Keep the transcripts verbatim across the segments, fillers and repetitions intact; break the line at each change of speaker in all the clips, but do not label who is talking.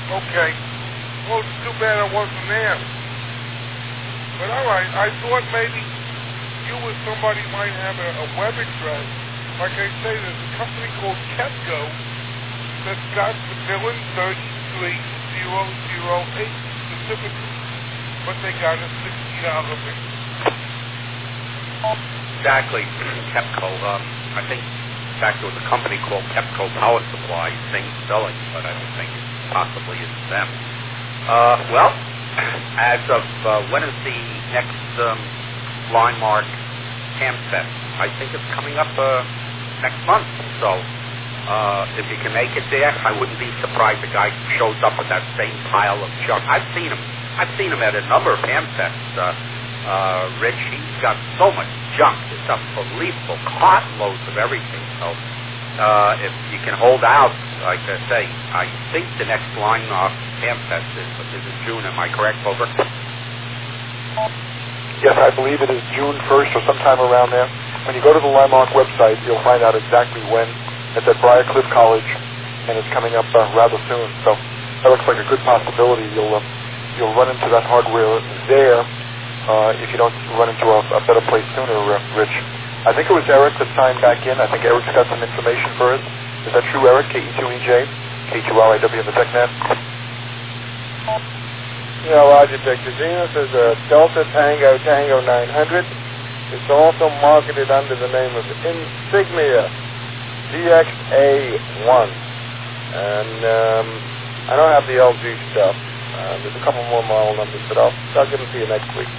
Okay. Well, it's too bad I wasn't there. But all right, I thought maybe you or somebody might have a, a web address. Like I say, there's a company called Kepco that's got the billing thirty-three thousand eight specifically, but they got a sixty dollar bill.
Exactly, Kepco. Um, I think, in fact, there was a company called Kepco Power Supply, same spelling, but I don't think possibly it's them. Uh, well, as of uh, when is the next um, Linemark Ham Fest? I think it's coming up uh, next month. So uh, if you can make it there, I wouldn't be surprised the guy shows up with that same pile of junk. I've seen him. I've seen him at a number of Ham Fests. Uh, uh, Rich, he's got so much junk. It's unbelievable. Cartloads of everything. So uh, if you can hold out, like I say, I think the next Linemark Ham Fest is, is in June. Am I correct, Over?
Yes, I believe it is June first or sometime around there. When you go to the Linemark website, you'll find out exactly when. It's at Briarcliff College, and it's coming up uh, rather soon. So that looks like a good possibility. You'll uh, you'll run into that hardware there uh, if you don't run into a, a better place sooner, uh, Rich. I think it was Eric that signed back in. I think Eric's got some information for us. Is that true, Eric? K E two E J, K two R I W in the TechNet.
Yeah, Roger, Victor. Zenith is a Delta Tango Tango nine hundred. It's also marketed under the name of Insignia D X A one. And um, I don't have the L G stuff. Uh, there's a couple more model numbers, but I'll, I'll give them to you next week.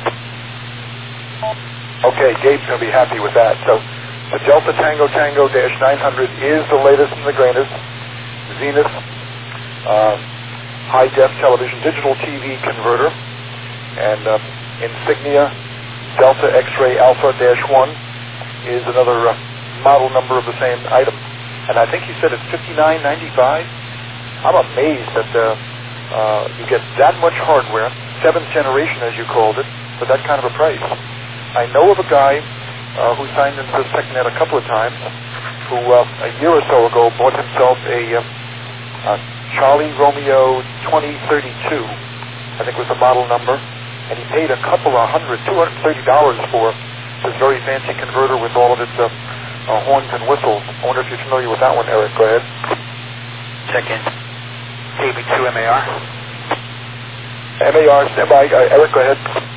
Okay, Gabe's going to be happy with that. So the Delta Tango Tango nine hundred is the latest and the greatest. Zenith. Uh, high-def television, digital T V converter, and uh, Insignia Delta X-Ray Alpha one is another uh, model number of the same item. And I think he said it's fifty-nine ninety-five. I'm amazed that uh, uh, you get that much hardware, seventh generation as you called it, for that kind of a price. I know of a guy uh, who signed into this TechNet a couple of times, who uh, a year or so ago bought himself a uh, uh, Charlie Romeo twenty thirty-two, I think was the model number, and he paid a couple of hundred, two hundred thirty dollars for this very fancy converter with all of its uh, uh, horns and whistles. I wonder if you're familiar with that one, Eric. Go ahead.
Check in. K B two M A R.
M A R, stand by. Uh, Eric, go ahead.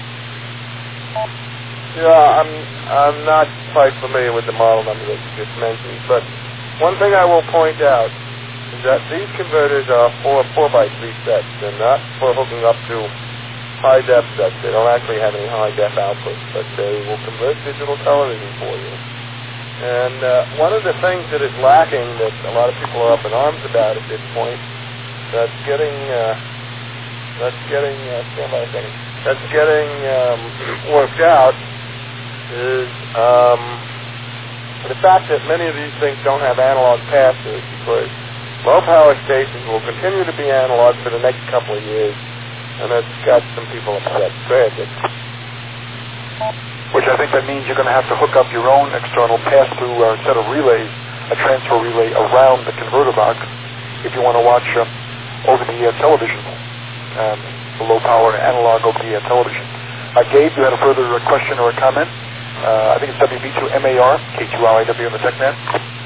Yeah, I'm I'm not quite familiar with the model number that you just mentioned, but one thing I will point out is that these converters are for four by three sets. They're not for hooking up to high def sets. They don't actually have any high def outputs, but they will convert digital television for you. And uh, one of the things that is lacking that a lot of people are up in arms about at this point, that's getting uh, that's getting uh, stand by a second. That's getting um, worked out is um, the fact that many of these things don't have analog pass-throughs, because low-power stations will continue to be analog for the next couple of years, and that's got some people upset. Go ahead, Dick.
Which I think that means you're going to have to hook up your own external pass-through uh, set of relays, a transfer relay around the converter box, if you want to watch uh, over-the-air television, um, the low-power analog over-the-air television. Uh, Gabe, you had a further uh, question or a comment? Uh, I think it's W B two M A R, K two R I W in the TechNet.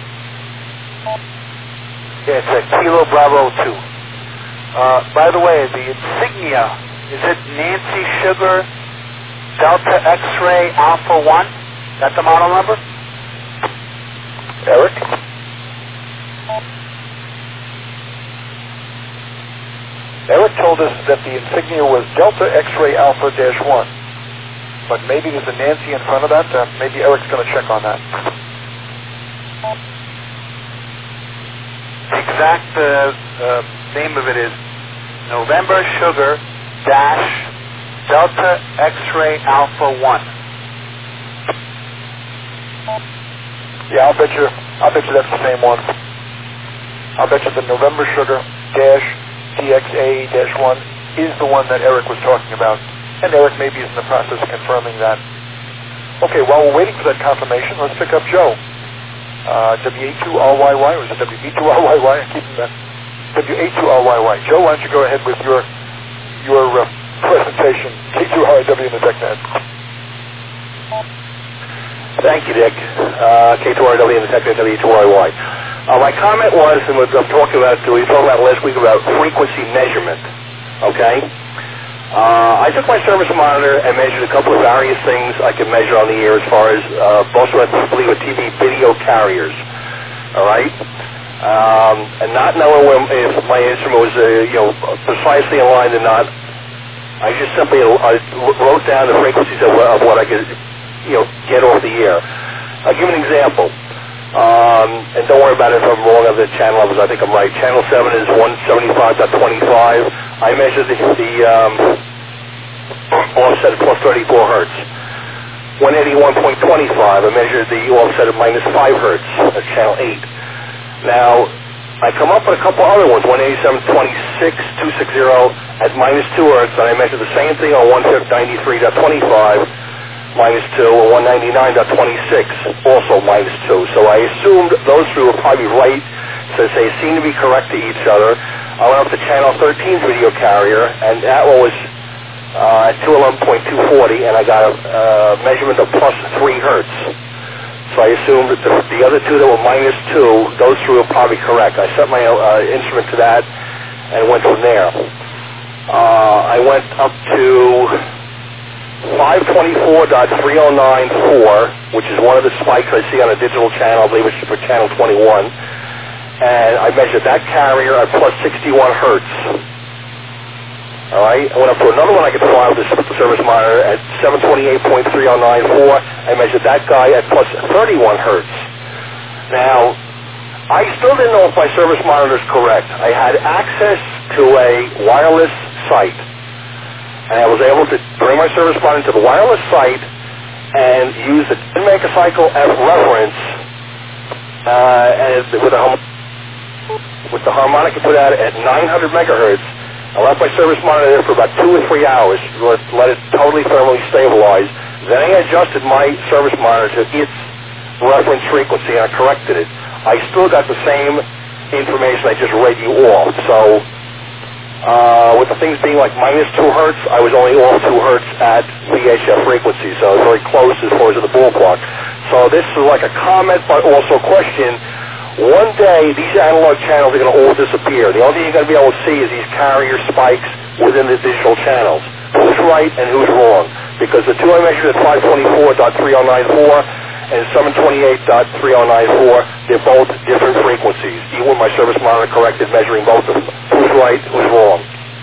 Yeah, it's a Kilo Bravo two. Uh, by the way, the Insignia, is it Nancy Sugar Delta X-Ray Alpha one? That's the model number?
Eric? Eric told us that the Insignia was Delta X-Ray Alpha one. But maybe there's a Nancy in front of that. Uh, maybe Eric's going to check on that.
The exact uh, uh, name of it is November Sugar Dash Delta X-Ray Alpha one.
Yeah, I'll bet you. I'll bet you that's the same one. I'll bet you the November Sugar Dash D X A dash one is the one that Eric was talking about. And Eric maybe is in the process of confirming that. Okay, while we're waiting for that confirmation, let's pick up Joe. Uh, W A two R Y Y, or is it W B two R Y Y? I'm keeping the W A two R Y Y. Joe, why don't you go ahead with your your uh, presentation, K two R I W and the TechNet.
Thank you, Dick. Uh, K two R W and the TechNet, W two R Y. Uh, my comment was, and what I'm talking about, we were talking about last week about frequency measurement, okay? Uh, I took my service monitor and measured a couple of various things I could measure on the air as far as uh, most of I believe with T V video carriers, all right? Um, and not knowing when, if my instrument was, uh, you know, precisely in line or not, I just simply uh, wrote down the frequencies of, of what I could, you know, get off the air. I'll give an example. Um, and don't worry about it if I'm wrong on the channel levels. I think I'm right. Channel seven is one seventy-five point twenty-five. I measured the, the um, offset at plus thirty-four hertz. one eighty-one point two five, I measured the offset at minus five hertz at channel eight. Now, I come up with a couple other ones, one eighty-seven point two six, two sixty at minus two hertz, and I measured the same thing on one ninety-three point two five, minus two, or one ninety-nine point two six, also minus two. So I assumed those three were probably right, since they seem to be correct to each other. I went up to channel thirteen's video carrier, and that one was uh, at two eleven point two forty, and I got a uh, measurement of plus three hertz. So I assumed that the, the other two that were minus two, those three were probably correct. I set my uh, instrument to that and went from there. Uh, I went up to five twenty-four point three oh nine four, which is one of the spikes I see on a digital channel. I believe it's for channel twenty-one. And I measured that carrier at plus sixty-one hertz. All right. I went up to another one I could find with the service monitor at seven twenty-eight point three oh nine four. I measured that guy at plus thirty-one hertz. Now, I still didn't know if my service monitor is correct. I had access to a wireless site, and I was able to bring my service monitor to the wireless site and use the ten megacycle F reference uh, and with a with the harmonic I put out at nine hundred megahertz. I left my service monitor there for about two or three hours, let, let it totally thermally stabilize. Then I adjusted my service monitor to its reference frequency, and I corrected it. I still got the same information I just read you off. So uh, with the things being like minus two hertz, I was only off two hertz at V H F frequency, so very close as far as the ballpark. So this is like a comment, but also a question. One day, these analog channels are going to all disappear. The only thing you're going to be able to see is these carrier spikes within the digital channels. Who's right and who's wrong? Because the two I measured at five twenty-four point three oh nine four and seven twenty-eight point three oh nine four, they're both different frequencies. Even with my service monitor corrected, measuring both of them. Who's right, who's wrong?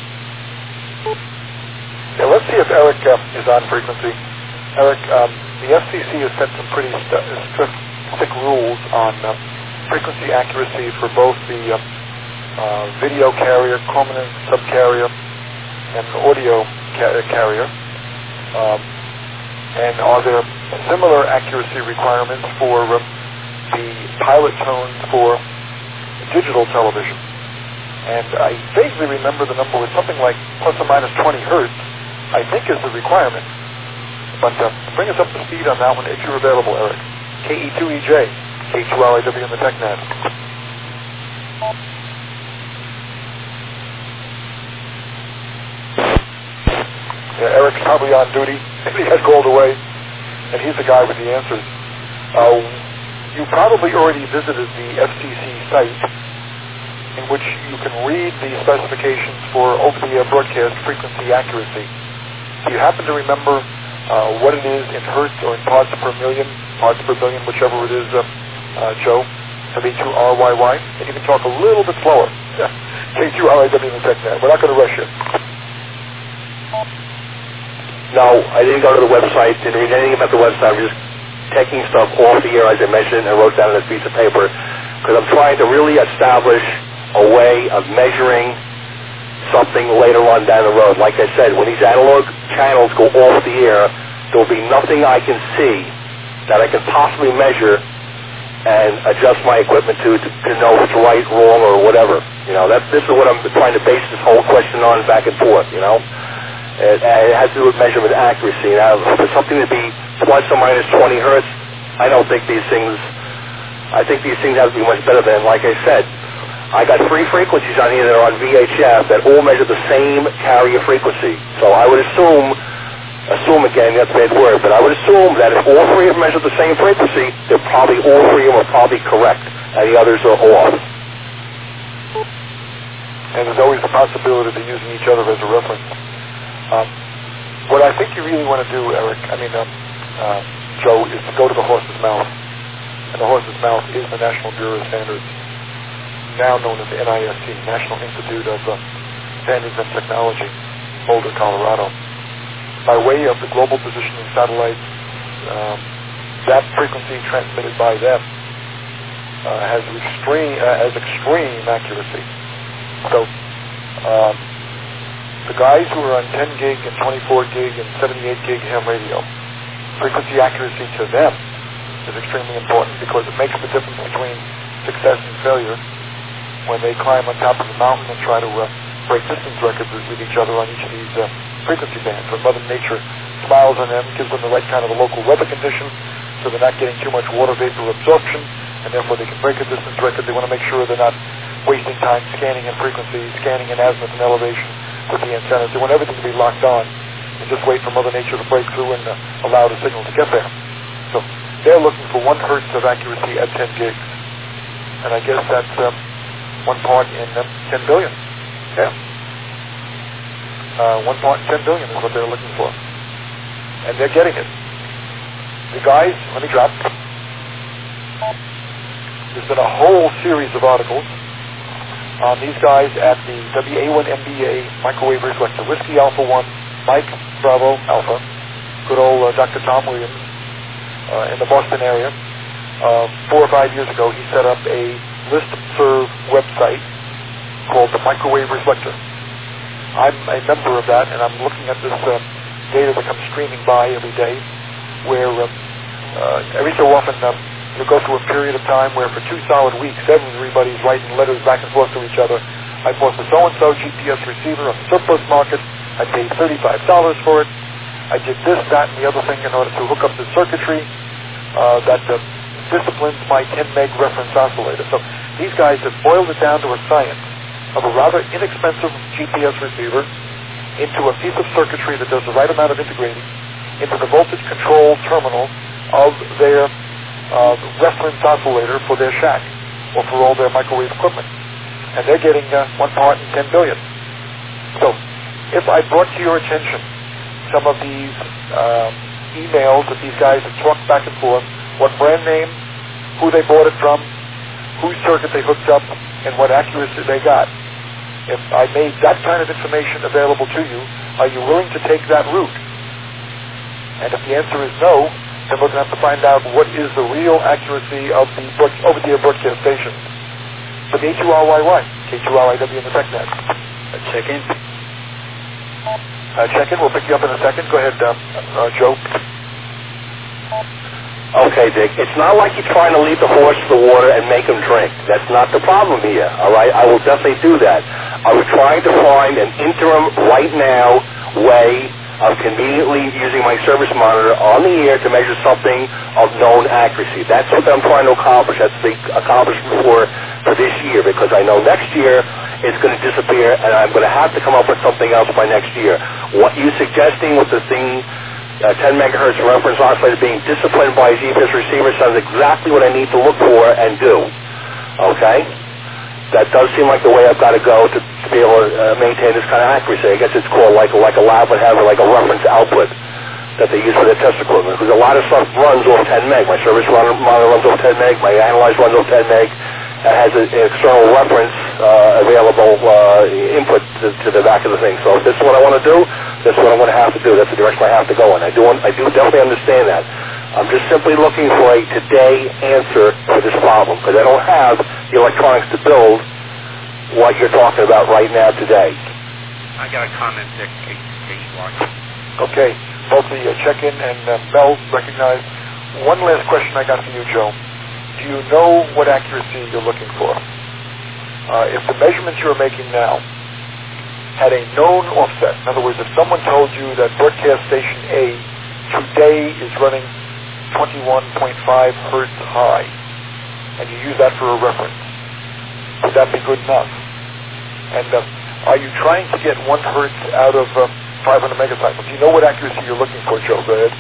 Yeah, let's see if Eric uh, is on frequency. Eric, um, the F C C has set some pretty st- strict, strict rules on uh, frequency accuracy for both the uh, uh, video carrier, chrominance subcarrier, and audio ca- carrier. Um, and are there similar accuracy requirements for uh, the pilot tones for digital television? And I vaguely remember the number was something like plus or minus twenty hertz, I think is the requirement. But uh, bring us up to speed on that one if you're available, Eric. K E two E J. K two R I W in the TechNet. Yeah, Eric's probably on duty. He has called away, and he's the guy with the answers. Uh, you probably already visited the F C C site, in which you can read the specifications for over-the-air broadcast frequency accuracy. Do you happen to remember uh, what it is in hertz or in parts per million, parts per billion, whichever it is? Uh, Uh, Joe, W two R Y Y, and you can talk a little bit slower. K two R I W in the TechNet. We're not going to rush you.
No, I didn't go to the website, didn't read anything about the website. I'm just taking stuff off the air as I mentioned and wrote down on this piece of paper because I'm trying to really establish a way of measuring something later on down the road. Like I said, when these analog channels go off the air, there will be nothing I can see that I can possibly measure and adjust my equipment to, to to know if it's right, wrong, or whatever. You know, that's this is what I'm trying to base this whole question on, back and forth. You know, it, it has to do with measurement accuracy. Now, for something to be plus or minus twenty hertz, I don't think these things. I think these things have to be much better than, like I said, I got three frequencies on here that are on V H F that all measure the same carrier frequency. So I would assume, assume again, that's a bad word, but I would assume that if all three of them measure the same frequency, they're probably, all three of them are probably correct, and the others are off.
And there's always the possibility of using each other as a reference. Um, what I think you really want to do, Eric, I mean, um, uh, Joe, is to go to the horse's mouth. And the horse's mouth is the National Bureau of Standards, now known as N I S T, National Institute of uh, Standards and Technology, Boulder, Colorado. By way of the global positioning satellites, um, that frequency transmitted by them uh, has extreme uh, has extreme accuracy. So um, the guys who are on ten gig and twenty-four gig and seventy-eight gig ham radio, frequency accuracy to them is extremely important because it makes the difference between success and failure when they climb on top of the mountain and try to uh, break distance records with each other on each of these uh, frequency bands. When Mother Nature smiles on them, gives them the right kind of a local weather condition, so they're not getting too much water vapor absorption, and therefore they can break a distance record. They want to make sure they're not wasting time scanning in frequency, scanning in azimuth and elevation with the antennas. They want everything to be locked on and just wait for Mother Nature to break through and uh, allow the signal to get there. So they're looking for one hertz of accuracy at ten gigs. And I guess that's um, one part in um, ten billion. Yeah. Uh, one part in ten billion is what they're looking for. And they're getting it. The guys, let me drop. There's been a whole series of articles on these guys at the W A one M B A microwave reflector. Whiskey Alpha one, Mike Bravo Alpha, good old uh, Doctor Tom Williams uh, in the Boston area. Uh, four or five years ago, he set up a listserv website called the Microwave Reflector. I'm a member of that, and I'm looking at this uh, data that comes streaming by every day, where uh, uh, every so often um, you'll go through a period of time where for two solid weeks, everybody's writing letters back and forth to each other. I bought the so-and-so G P S receiver on the surplus market. I paid thirty-five dollars for it. I did this, that, and the other thing in order to hook up the circuitry uh, that uh, disciplines my ten meg reference oscillator. So these guys have boiled it down to a science of a rather inexpensive G P S receiver into a piece of circuitry that does the right amount of integrating into the voltage control terminal of their uh, reference oscillator for their shack or for all their microwave equipment. And they're getting uh, one part in ten billion. So if I brought to your attention some of these um, emails that these guys have talked back and forth, what brand name, who they bought it from, whose circuit they hooked up, and what accuracy they got. If I made that kind of information available to you, are you willing to take that route? And if the answer is no, then we're going to have to find out what is the real accuracy of the over-the-air broadcast stations. For the K two R Y Y, K two R Y W in the TechNet.
Uh, check in.
Uh, check in. We'll pick you up in a second. Go ahead, um, uh, Joe.
Okay, Dick. It's not like you're trying to lead the horse to the water and make him drink. That's not the problem here, all right? I will definitely do that. I was trying to find an interim, right now, way of conveniently using my service monitor on the air to measure something of known accuracy. That's what I'm trying to accomplish. That's the accomplishment for, for this year, because I know next year it's going to disappear, and I'm going to have to come up with something else by next year. What you're suggesting with the thing, Uh, ten megahertz reference oscillator being disciplined by a G P S receiver sounds exactly what I need to look for and do. Okay? That does seem like the way I've got to go to, to be able to uh, maintain this kind of accuracy. I guess it's called like, like a lab would have like a reference output that they use for their test equipment, because a lot of stuff runs off ten meg. My service monitor runs off ten meg. My analyzer runs off ten meg. It has an external reference uh, available uh, input to, to the back of the thing. So if this is what I want to do, that's what I'm going to have to do. That's the direction I have to go in. I do, I do definitely understand that. I'm just simply looking for a today answer for this problem, because I don't have the electronics to build what you're talking about right now today.
I got a comment, Dick. K U R.
Okay. Both the uh, check-in and uh, Mel recognize. One last question I got for you, Joe. Do you know what accuracy you're looking for? Uh, if the measurements you're making now had a known offset, in other words, if someone told you that broadcast station A today is running twenty-one point five hertz high, and you use that for a reference, Would that be good enough? And uh, are you trying to get one hertz out of uh, five hundred megacycles? Do you know what accuracy you're looking for, Joe? Go ahead.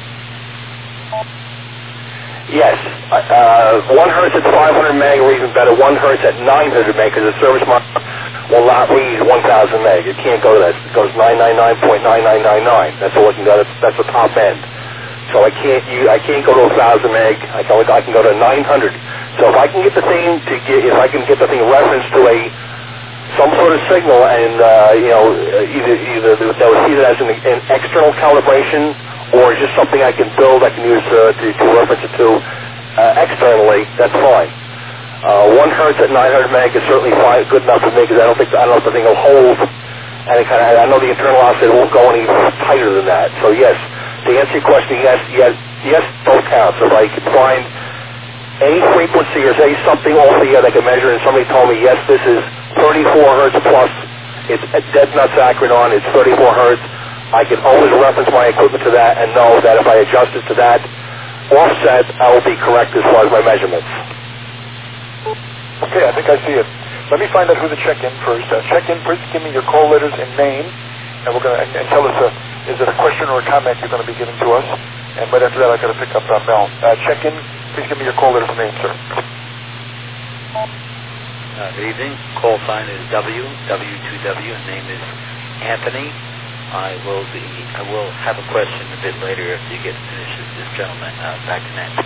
Yes. Uh, one hertz at five hundred meg, or even better, one hertz at nine hundred meg, because the service mark will not read one thousand meg. It can't go to that. It goes nine ninety-nine point nine nine nine nine. That's all it can go. That's, that's the top end. So I can't use, I can't go to one thousand meg. I can only, I can go to nine hundred. So if I can get the thing to get, if I can get the thing referenced to a some sort of signal, and uh, you know, either either that was either as an, an external calibration or just something I can build, I can use uh, to, to reference it to uh, externally. That's fine. Uh, one hertz at nine hundred meg is certainly fine, good enough for me, because I don't think I don't know if the thing will hold. And it kind of, I know the internal oscillator won't go any tighter than that. So yes, to answer your question, yes, yes, yes, both counts. If I could find any frequency or say something off the air that I can measure, and somebody told me, yes, this is thirty-four hertz plus, it's dead nuts accurate on, it's thirty-four hertz, I can always reference my equipment to that and know that if I adjust it to that offset, I will be correct as far as my measurements.
Okay, I think I see it. Let me find out who to check in first. Uh, check in, please give me your call letters and name, and we're going to and, and tell us uh, is it a question or a comment you're going to be giving to us. And right after that, I've got to pick up uh, Mel. Uh, check in. Please give me your call letters and name, sir.
Uh, good evening. Call sign is W W two W. Name is Anthony. I will be. I will have a question a bit later after you get finished with this gentleman. Uh, back to Nancy.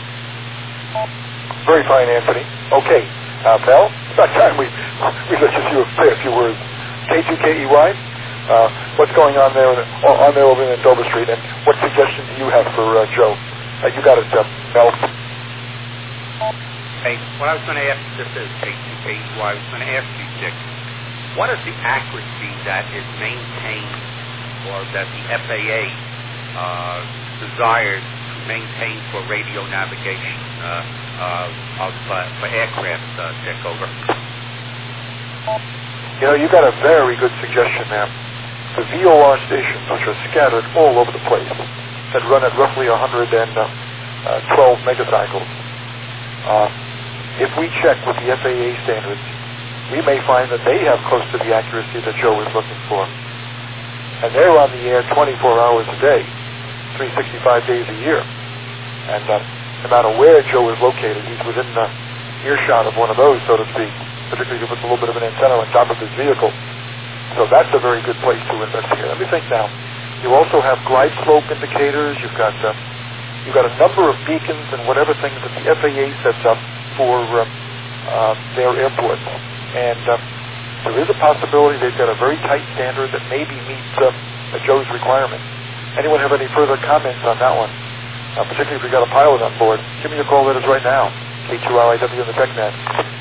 Very fine, Anthony. Okay. Uh, Mel, it's about time we, we let you say a few words. K two K E Y, uh, what's going on there on there over in Dover Street, and what suggestions do you have for uh, Joe? Uh, you got it, uh, Mel.
Hey, what I was going to ask, this is K two K E Y, I was going to ask you, Dick, what is the accuracy that is maintained, or that the F A A uh, desires to maintain for radio navigation? Uh, Uh, of, uh, for aircraft, uh, Dick, over.
You know, you got a very good suggestion there. The V O R stations, which are scattered all over the place, that run at roughly one hundred twelve megacycles. Uh, if we check with the F A A standards, we may find that they have close to the accuracy that Joe is looking for. And they're on the air twenty-four hours a day, three hundred sixty-five days a year. And uh, no matter where Joe is located, he's within the earshot of one of those, so to speak, particularly if it's a little bit of an antenna on top of his vehicle. So that's a very good place to investigate. Let me think now. You also have glide slope indicators. You've got uh, you've got a number of beacons and whatever things that the F A A sets up for uh, uh, their airports. And uh, there is a possibility they've got a very tight standard that maybe meets uh, Joe's requirement. Anyone have any further comments on that one? Uh, particularly if you've got a pilot on board. Give me your call letters right now. K two R I W in the TechNet.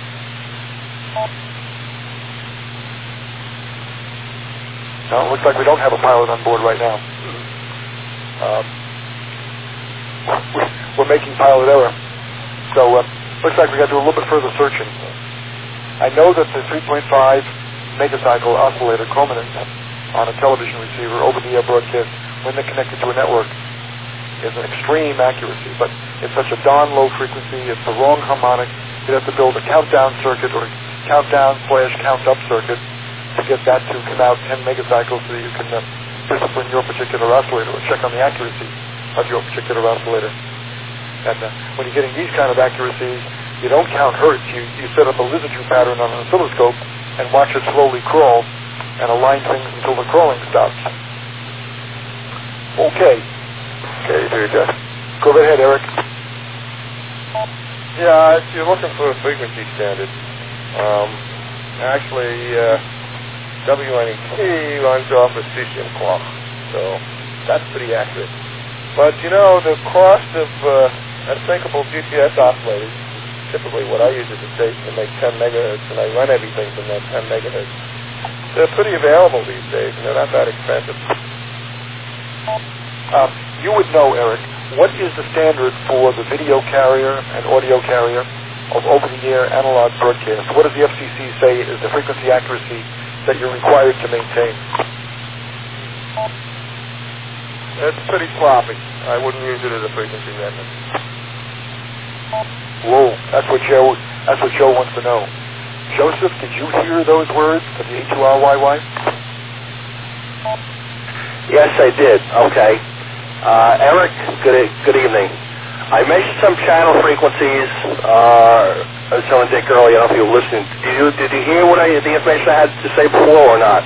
No, it looks like we don't have a pilot on board right now. Um, we're making pilot error. So, uh, looks like we got to do a little bit further searching. I know that the three point five megacycle oscillator culminant on a television receiver over-the-air broadcast, when they're connected to a network, is an extreme accuracy, but it's such a darn low frequency, it's the wrong harmonic. You'd have to build a countdown circuit or countdown slash count up circuit to get that to come out ten megacycles so that you can uh, discipline your particular oscillator or check on the accuracy of your particular oscillator. And uh, when you're getting these kind of accuracies, you don't count hertz. You, you set up a Lissajous pattern on an oscilloscope and watch it slowly crawl and align things until the crawling stops. Okay. Okay, very good. Go right ahead, Eric.
Yeah, if you're looking for a frequency standard, um, actually, uh, W N E T runs off a cesium clock, so that's pretty accurate. But, you know, the cost of uh, unsinkable G P S oscillators, typically what I use at the station to make ten megahertz, and I run everything from that ten megahertz, they're pretty available these days, and they're not that expensive.
Um, you would know, Eric, what is the standard for the video carrier and audio carrier of over-the-air analog broadcast? What does the F C C say is the frequency accuracy that you're required to maintain?
It's pretty sloppy. I wouldn't use it as a frequency reference.
Whoa, that's what Joe. That's what Joe wants to know. Joseph, did you hear those words for the A two R Y Y?
Yes, I did. Okay. Uh, Eric, good e- good evening. I measured some channel frequencies. Uh, I was telling Dick earlier, I don't know if you were listening. Did you, did you hear what I, the information I had to say before or not?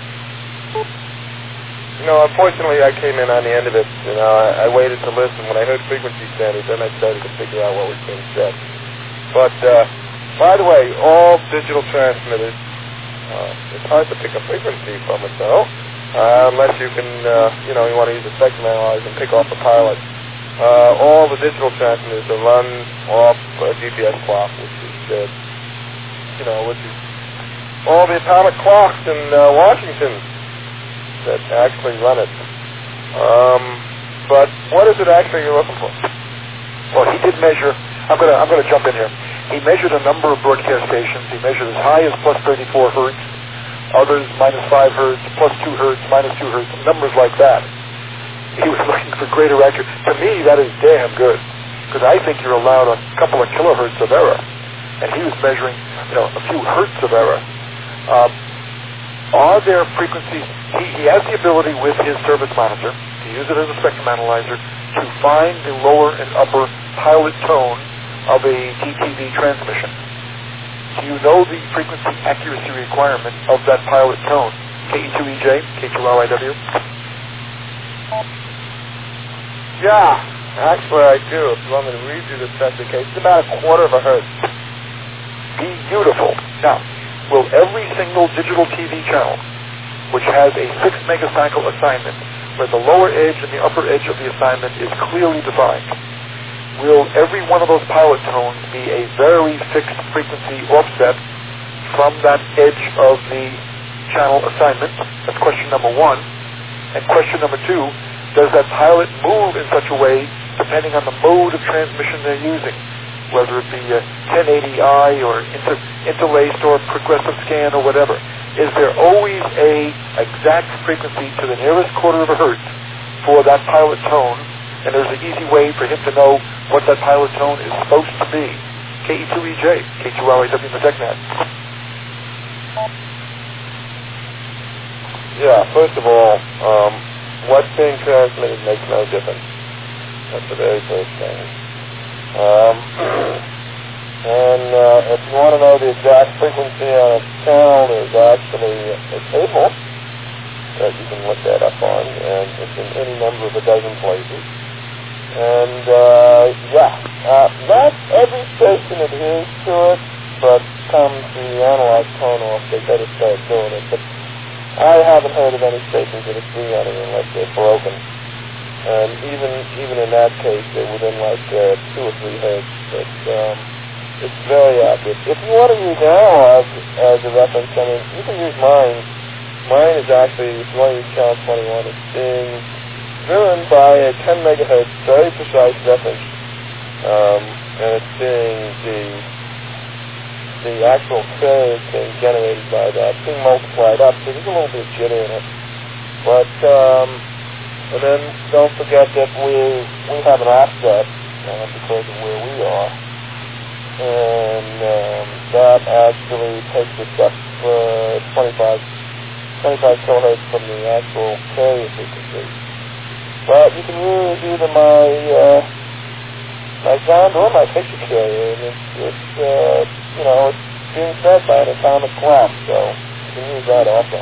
No, unfortunately, I came in on the end of it. You know, I, I waited to listen. When I heard frequency standards, then I started to figure out what was being said. But, uh, by the way, all digital transmitters, uh, it's hard to pick a frequency from it, though, uh, unless you can, uh, you know, you want to use a spectrum analyzer and pick off a pilot. Uh, all the digital transmitters are run off a G P S clock, which is, uh, you know, which is all the atomic clocks in uh, Washington that actually run it. Um, but what is it actually you're looking for?
Well, he did measure. I'm gonna I'm gonna jump in here. He measured a number of broadcast stations. He measured as high as plus thirty-four hertz, others minus five hertz, plus two hertz, minus two hertz, numbers like that. He was looking for greater accuracy. To me, that is damn good, because I think you're allowed a couple of kilohertz of error, and he was measuring, you know, a few hertz of error. Um, are there frequencies? He, he has the ability with his service monitor to use it as a spectrum analyzer to find the lower and upper pilot tone of a D T V transmission. Do you know the frequency accuracy requirement of that pilot tone? K E two E J, K two R I W?
Yeah, actually I do. If you want me to read you the specification, it's about a quarter of a hertz.
Beautiful. Now, will every single digital T V channel, which has a six megacycle assignment, where the lower edge and the upper edge of the assignment is clearly defined, will every one of those pilot tones be a very fixed frequency offset from that edge of the channel assignment? That's question number one. And question number two, does that pilot move in such a way, depending on the mode of transmission they're using, whether it be a ten eighty i or inter, interlaced or progressive scan or whatever? Is there always a exact frequency to the nearest quarter of a hertz for that pilot tone, and there's an easy way for him to know what that pilot tone is supposed to be? K E two E J, K two R I W in the TechNet.
Yeah, first of all, um, what's being transmitted makes no difference. That's the very first thing. Um, and uh, if you want to know the exact frequency on a channel, there's actually a table that you can look that up on, and it's in any number of a dozen places. And, uh, yeah, uh, not every station adheres to it, but come the analog tone off, they better start doing it. But I haven't heard of any stations that agree on it unless they're broken. And even even in that case, they're within like uh, two or three hertz. But um, it's very accurate. If you want to use analog as a reference, I mean, you can use mine. Mine is actually, if you want to use channel twenty-one, it's being driven by a ten megahertz, very precise reference. Um, and it's being the the actual curve is being generated by that, being multiplied up, so there's a little bit of jitter in it. But, um, and then don't forget that we we have an offset uh, because of where we are. And um, that actually takes us up uh, twenty-five, twenty-five kilohertz from the actual carrier frequency. But you can use either my, uh, my sound or my picture carrier, and it's, it's uh, you know, it's being fed by an atomic clock, so you can use that also.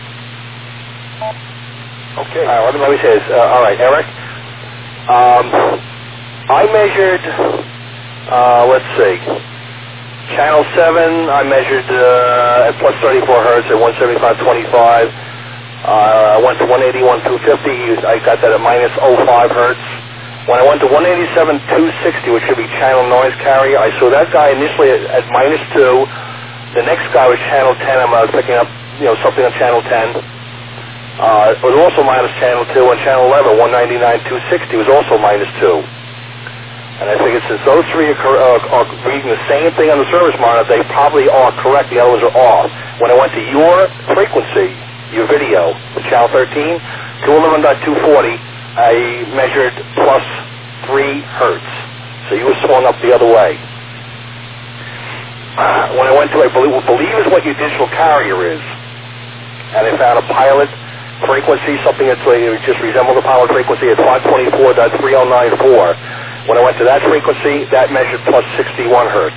Okay. All right, let me, let me say this. Uh, all right, Eric. Um, I measured, uh, let's see, channel seven, I measured uh, at plus thirty-four hertz at one seventy-five twenty-five. Uh, I went to one eighty-one two fifty. I got that at minus oh five hertz. When I went to one eighty-seven two sixty, which should be channel noise carrier, I saw that guy initially at, at minus two. The next guy was channel ten. I was picking up, you know, something on channel ten. Uh, it was also minus channel two, and channel eleven, one ninety-nine two sixty, was also minus two. And I figured since those three are, uh, are reading the same thing on the service monitor, they probably are correct. The others are off. When I went to your frequency, your video, the channel thirteen, two eleven two forty, I measured plus three hertz. So you were swung up the other way. uh, when I went to, I believe, believe is what your digital carrier is, and I found a pilot frequency, something that's like, it just resembles a pilot frequency at five twenty-four point three oh nine four. When I went to that frequency, that measured plus sixty-one hertz.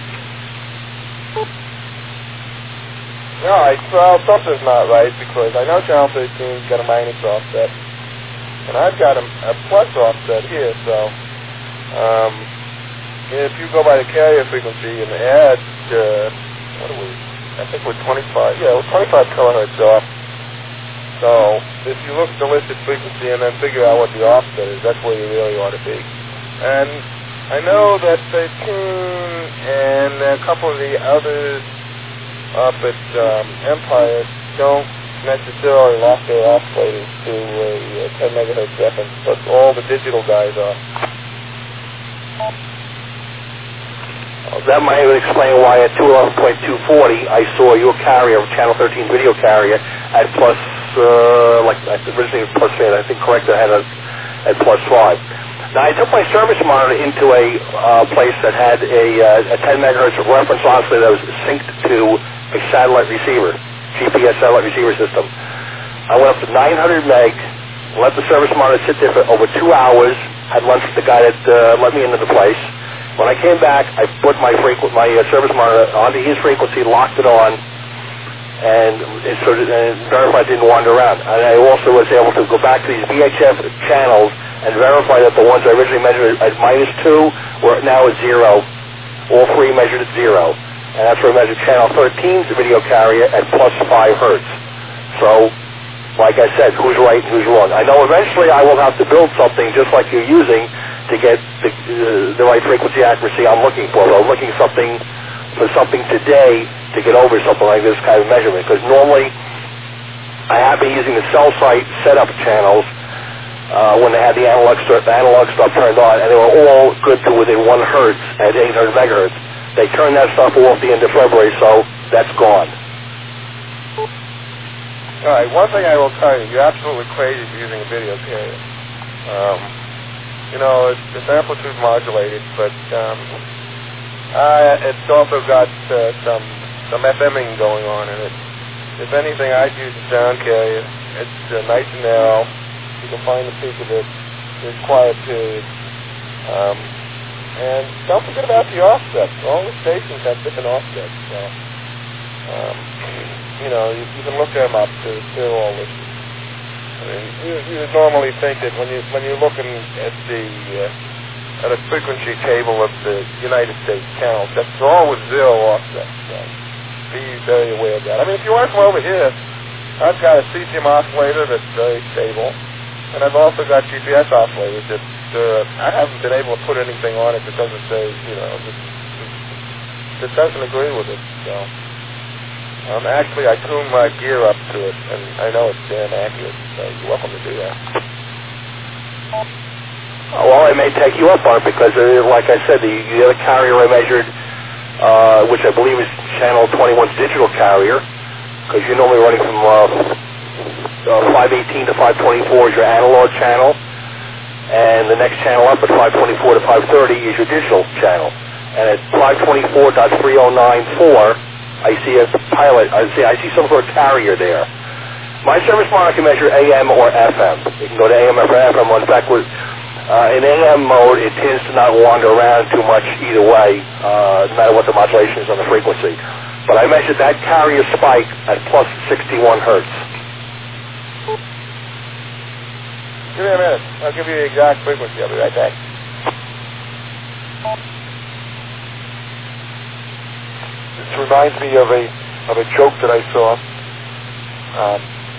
All right, well, something's not right because I know channel thirteen's got a minus offset, and I've got a, a plus offset here, so um, if you go by the carrier frequency and add, uh, what are we, I think we're twenty-five, yeah, we're twenty-five kilohertz off. So if you look at the listed frequency and then figure out what the offset is, that's where you really ought to be. And I know that thirteen and a couple of the others up at um, Empire don't necessarily lock their oscillators to a, a ten megahertz reference, but all the digital guys are.
That might explain why at two eleven point two forty I saw your carrier, channel thirteen video carrier, at plus, uh, like originally it was plus eight, I think correct, I had a, at plus five. Now I took my service monitor into a uh, place that had a, uh, a ten megahertz reference oscillator that was synced to a satellite receiver, G P S satellite receiver system. I went up to nine hundred meg, let the service monitor sit there for over two hours, had lunch with the guy that uh, let me into the place. When I came back, I put my frequ- my uh, service monitor onto his frequency, locked it on, and it sort of and verified it didn't wander around. And I also was able to go back to these V H F channels and verify that the ones I originally measured at minus two were now at zero. All three measured at zero. And that's where I measured channel thirteen's video carrier at plus five hertz. So, like I said, who's right and who's wrong? I know eventually I will have to build something just like you're using to get the, uh, the right frequency accuracy I'm looking for. But I'm looking something for something today to get over something like this kind of measurement. Because normally I have been using the cell site setup channels uh, when they had the analog stuff, the analog stuff turned on, and they were all good to within one hertz at eight hundred megahertz. They turned that stuff off the end of February, so that's gone.
All right, one thing I will tell you, you're absolutely crazy for using a video carrier. Um, you know, it's, it's amplitude modulated, but um, uh, it's also got uh, some some FMing going on in it. If anything, I'd use a sound carrier. It's uh, nice and narrow. You can find the peak of it. There's quiet period. Um, And don't forget about the offsets. All the stations have different offsets. So, um, you know, you, you can look them up. They're, they're all listed. I mean, you, you would normally think that when you when you're looking at the uh, at a frequency table of the United States channels, that's all with zero offsets. So be very aware of that. I mean, if you want from over here, I've got a C C M oscillator that's very stable, and I've also got G P S oscillators that. Uh, I haven't been able to put anything on it that doesn't say, you know, that, that doesn't agree with it. So, um, actually, I tune my gear up to it, and I know it's damn accurate. So you're welcome to do that.
Well, I may take you up on it because, uh, like I said, the, the other carrier I measured, uh, which I believe is channel twenty-one's digital carrier, because you're normally running from uh, uh, five eighteen to five twenty-four is your analog channel. And the next channel up at five twenty-four to five thirty is your digital channel. And at five twenty-four point three oh nine four, I see a pilot, I see, I see some sort of carrier there. My service monitor can measure A M or F M. You can go to A M or F M. In fact, with, uh, in A M mode, it tends to not wander around too much either way, uh, no matter what the modulation is on the frequency. But I measured that carrier spike at plus sixty-one hertz.
Give me a minute. I'll give you the exact frequency. I'll be right back.
This reminds me of a of a joke that I saw um,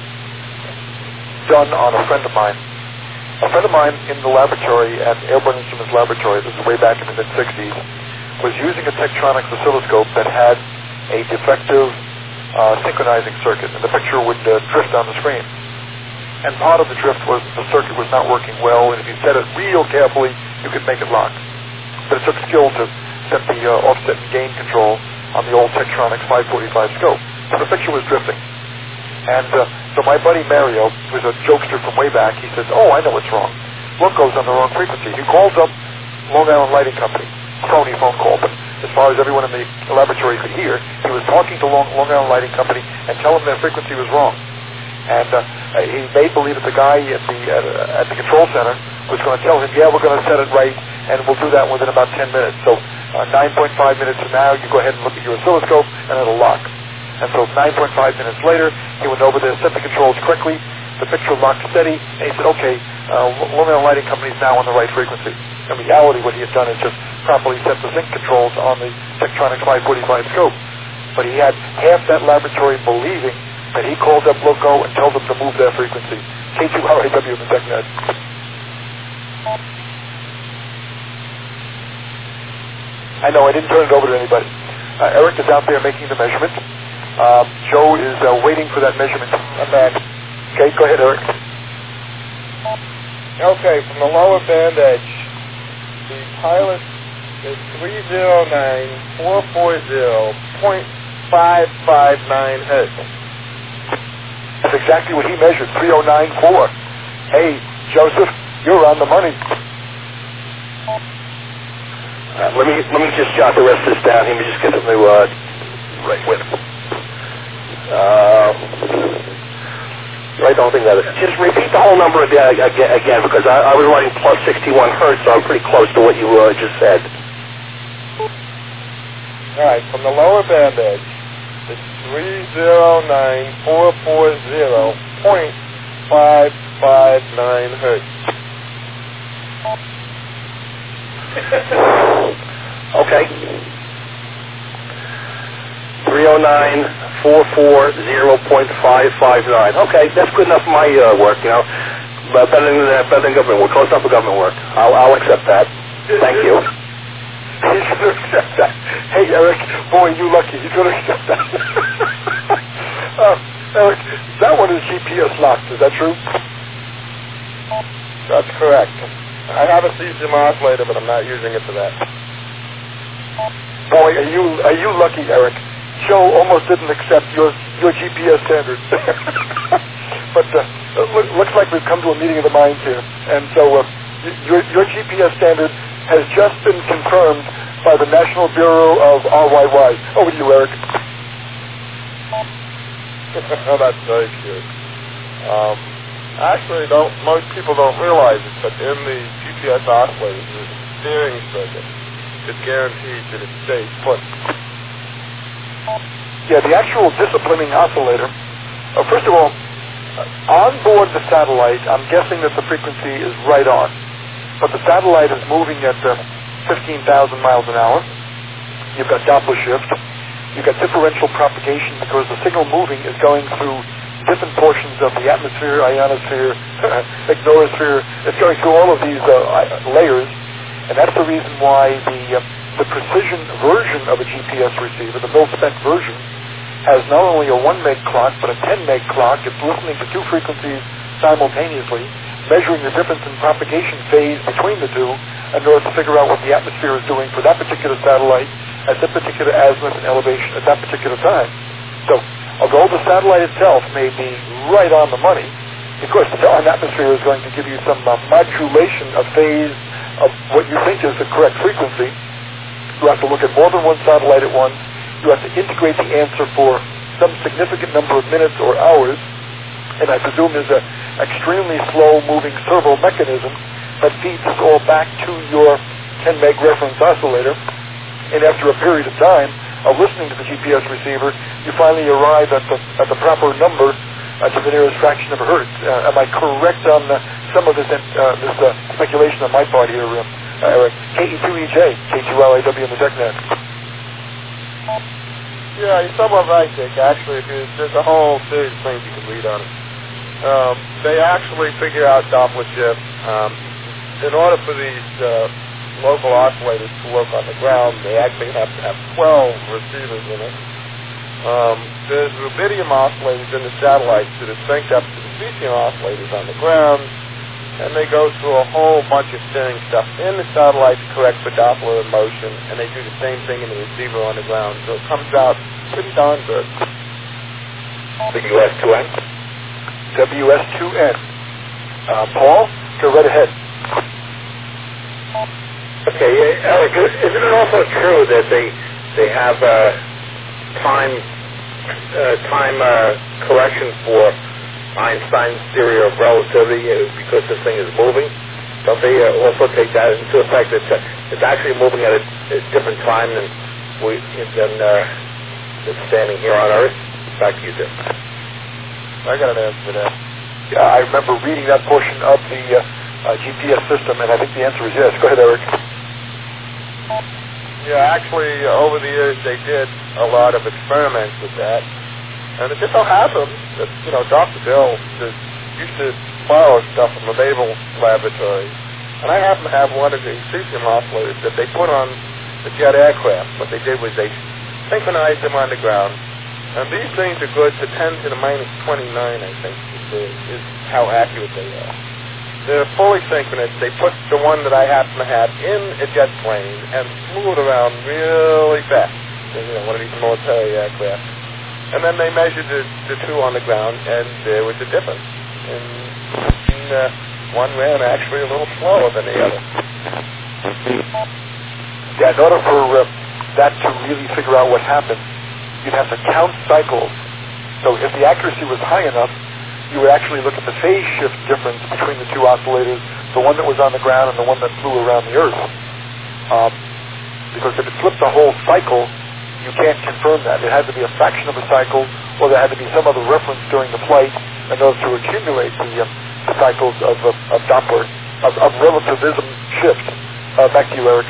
done on a friend of mine. A friend of mine in the laboratory at Airborne Instruments Laboratory, this is way back in the mid sixties, was using a Tektronix oscilloscope that had a defective uh, synchronizing circuit, and the picture would uh, drift on the screen. And part of the drift was the circuit was not working well, and if you set it real carefully, you could make it lock. But it took skill to set the uh, offset and gain control on the old Tektronix five forty-five scope. So the picture was drifting. And uh, so my buddy Mario, who was a jokester from way back, he says, oh, I know what's wrong. Look goes on the wrong frequency. He calls up Long Island Lighting Company, phony phone call, but as far as everyone in the laboratory could hear, he was talking to Long, Long Island Lighting Company and telling them their frequency was wrong. And uh, he made believe that the guy at the uh, at the control center was going to tell him, yeah, we're going to set it right, and we'll do that within about ten minutes. So uh, nine point five minutes from now, you go ahead and look at your oscilloscope, and it'll lock. And so nine point five minutes later, he went over there, set the controls correctly, the picture locked steady, and he said, okay, uh, Long Island Lighting Company is now on the right frequency. In reality, what he had done is just properly set the sync controls on the Tektronix five forty-five scope. But he had half that laboratory believing that he called up Loco and told them to move their frequency. K two R A W in the TechNet. I know, I didn't turn it over to anybody. Uh, Eric is out there making the measurement. Um, Joe is uh, waiting for that measurement. I'm back. Okay, go ahead, Eric.
Okay, from the lower band edge, the pilot is three oh nine four four zero point five five nine hertz.
That's exactly what he measured, three oh nine four. Hey, Joseph, you're on the money.
Uh, let me let me just jot the rest of this down. Let me just get them to uh, right with. Uh, right, don't think that is. Just repeat the whole number again, again because I, I was writing plus sixty-one hertz, so I'm pretty close to what you uh, just said.
All right, from the lower band edge, it's three oh nine four four zero point five five nine hertz.
Okay. three oh nine four four zero point five five nine. Okay, that's good enough for my uh, work, you know. But better than, uh, better than government work. Close enough for government work. I'll, I'll accept that. Thank you.
He's going to accept that. Hey, Eric, boy, you lucky. He's going to accept that. uh, Eric, that one is G P S locked. Is that true?
That's correct. I have a cesium oscillator, but I'm not using it for that.
Boy, are you are you lucky, Eric. Joe almost didn't accept your your G P S standard. But uh, look, looks like we've come to a meeting of the minds here. And so uh, your, your G P S standard has just been confirmed by the National Bureau of R Y Y. Over to you, Eric.
Oh, that's very cute. Um, actually, don't most people don't realize it, but in the G P S oscillator, there's a steering circuit that guarantees that it stays put.
Yeah, the actual disciplining oscillator. Uh, first of all, uh, on board the satellite, I'm guessing that the frequency is right on. But the satellite is moving at uh, fifteen thousand miles an hour. You've got Doppler shift. You've got differential propagation because the signal moving is going through different portions of the atmosphere, ionosphere, exosphere. It's going through all of these uh, layers, and that's the reason why the uh, the precision version of a G P S receiver, the mil-spec version, has not only a one meg clock but a ten meg clock. It's listening to two frequencies simultaneously, measuring the difference in propagation phase between the two in order to figure out what the atmosphere is doing for that particular satellite at that particular azimuth and elevation at that particular time. So, although the satellite itself may be right on the money, of course, the darn atmosphere is going to give you some uh, modulation of phase of what you think is the correct frequency. You have to look at more than one satellite at once. You have to integrate the answer for some significant number of minutes or hours. And I presume there's an extremely slow-moving servo mechanism that feeds this all back to your ten meg reference oscillator. And after a period of time of listening to the G P S receiver, you finally arrive at the at the proper number uh, to the nearest fraction of a hertz. Uh, am I correct on uh, some of this uh, this uh, speculation on my part here, uh, Eric? K E two E J, K two L A W in the TechNet.
Yeah, you're somewhat right, Dick. Actually, if you, there's a whole series of things you can read on it. Um, they actually figure out Doppler shift. Um, in order for these uh, local oscillators to work on the ground, they actually have to have twelve receivers in it. Um, there's rubidium oscillators in the satellites that are synced up to the cesium oscillators on the ground, and they go through a whole bunch of steering stuff in the satellite to correct for Doppler in motion, and they do the same thing in the receiver on the ground, so it comes out pretty darn good.
W S two N?
W S two N. Uh, Paul, go right ahead.
Okay, Eric, isn't it also true that they they have uh, time uh, time uh, correction for Einstein's theory of relativity uh, because this thing is moving? Don't they uh, also take that into effect that uh, it's actually moving at a, a different time than we than uh, than standing here on Earth? Back to you, Jim.
I got an answer for that. Yeah, I remember reading that portion of the uh, uh, G P S system, and I think the answer is yes. Go ahead, Eric.
Yeah, actually, uh, over the years they did a lot of experiments with that, and it just so happened that you know Doctor Bill just used to borrow stuff from the Naval Laboratory, and I happen to have one of the cesium oscillators that they put on the jet aircraft. What they did was they synchronized them on the ground, and these things are good to ten to the minus twenty-nine, I think, is, is how accurate they are. They're fully synchronous. They put the one that I happen to have in a jet plane and flew it around really fast, you know, one of these military aircraft. And then they measured the, the two on the ground, and there was a difference. And, and uh, one ran actually a little slower than the other.
Yeah, in order for uh, that to really figure out what happened, you'd have to count cycles. So if the accuracy was high enough, you would actually look at the phase shift difference between the two oscillators, the one that was on the ground and the one that flew around the Earth. Um, because if it flipped the whole cycle, you can't confirm that. It had to be a fraction of a cycle, or there had to be some other reference during the flight in order to accumulate the, uh, the cycles of, of, of Doppler, of, of relativism shift. Uh, back to you, Eric.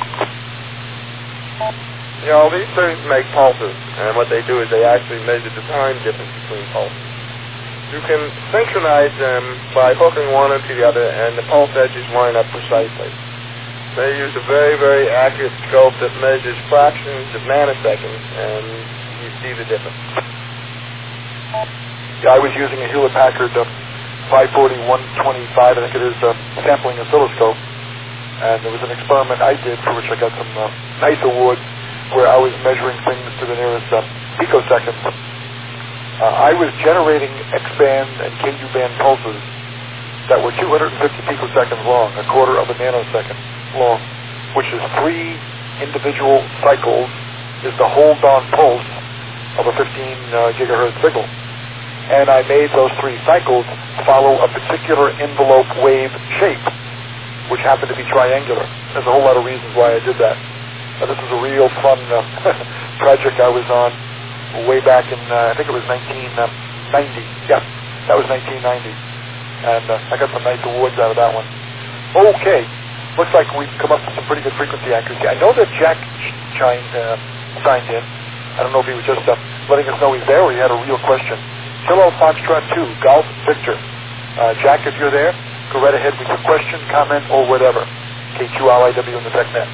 You know, these things make pulses, and what they do is they actually measure the time difference between pulses. You can synchronize them by hooking one into the other, and the pulse edges line up precisely. They use a very, very accurate scope that measures fractions of nanoseconds, and you see the difference.
Yeah, I was using a Hewlett-Packard uh, five forty one twenty-five, I think it is, uh, sampling oscilloscope, and there was an experiment I did for which I got some uh, nice awards, where I was measuring things to the nearest uh, picosecond. Uh, I was generating X-band and K U-band pulses that were two hundred fifty picoseconds long, a quarter of a nanosecond long, which is three individual cycles, is the whole darn pulse of a fifteen uh, gigahertz signal. And I made those three cycles follow a particular envelope wave shape, which happened to be triangular. There's a whole lot of reasons why I did that. Uh, this is a real fun uh, project I was on way back in, uh, I think it was nineteen ninety. Yeah, that was nineteen ninety. And uh, I got some nice awards out of that one. Okay, looks like we've come up with some pretty good frequency accuracy. I know that Jack Chine, uh, signed in. I don't know if he was just uh, letting us know he's there or he had a real question. Kilo Foxtrot two, Golf Victor. Uh, Jack, if you're there, go right ahead with your question, comment, or whatever. K Q L I W in the TechNet.